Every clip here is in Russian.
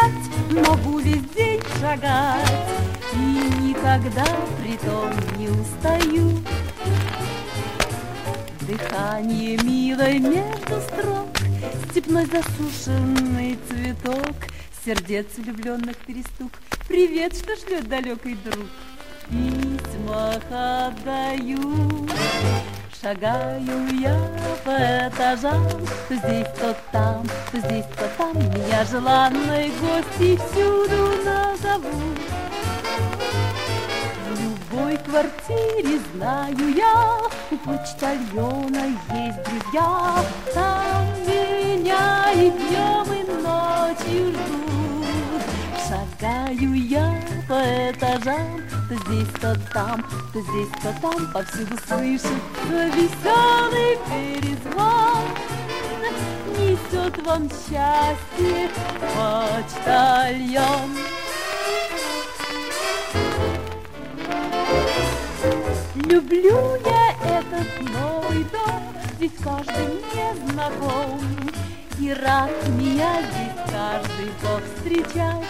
могу весь день шагать и никогда притом не устаю. Дыхание милое между строк, степной засушенный цветок, сердец влюбленных перестук. Привет, что шлет далекий друг. В письмах отдаю. Шагаю я по этажам, то здесь, то там, то здесь, то там. Меня желанной гости всюду назовут. В любой квартире, знаю я, у почтальона есть друзья. Там меня и днем, и ночью ждут. Шагаю я по этажам, то здесь, то там, то здесь, то там. Повсюду слышится веселый перезвон. Несет вам счастье почтальон. Люблю я этот новый дом, здесь каждый мне знаком, и рад меня здесь каждый повстречать.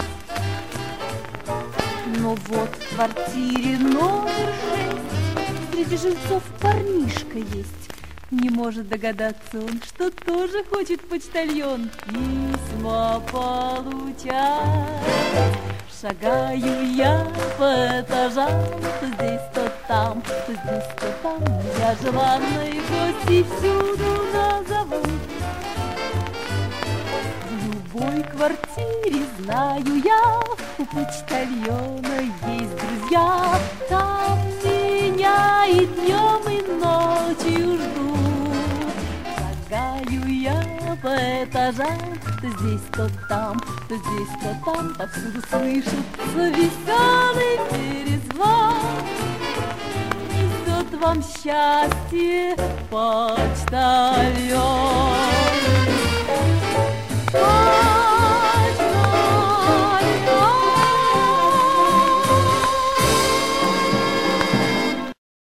Но вот в квартире номер 6 среди жильцов парнишка есть. Не может догадаться он, что тоже хочет почтальон письма получать. Шагаю я по этажам, то здесь, то там, то здесь, то там. Я желанной гости всюду назову. В любой квартире, знаю я, у почтальона есть друзья. Там меня и днем, и ночью ждут. Шагаю я по этажам, то здесь, то там, то здесь, то там. Повсюду слышится веселый перезвон. Несет вам счастье почтальон.